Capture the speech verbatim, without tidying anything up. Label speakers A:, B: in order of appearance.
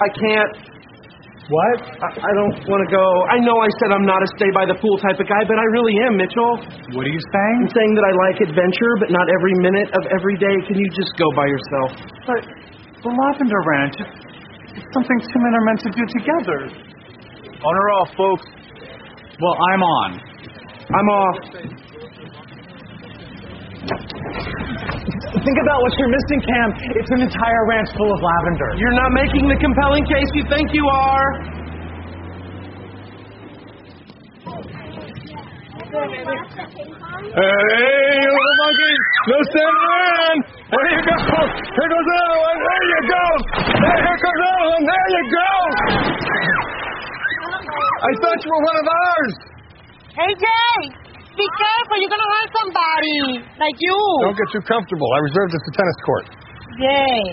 A: I can't.
B: What?
A: I, I don't want to go. I know I said I'm not a stay-by-the-pool type of guy, but I really am, Mitchell.
B: What are you saying?
A: I'm saying that I like adventure, but not every minute of every day. Can you just go by yourself?
B: But the Lavender Ranch, it's something two men are meant to do together.
C: On or off, folks?
B: Well, I'm on.
A: I'm off.
B: Think about what you're missing, Cam. It's an entire ranch full of lavender.
A: You're not making the compelling case you think you are.
C: Hey, you little monkey! No standing around! There you go! Here goes another one! There you go! Hey, here comes another one! There you go! I thought you were one of ours!
D: Hey, Jay! Be careful, you're gonna hurt somebody! Like you!
C: Don't get too comfortable. I reserved this for tennis court.
D: Jay.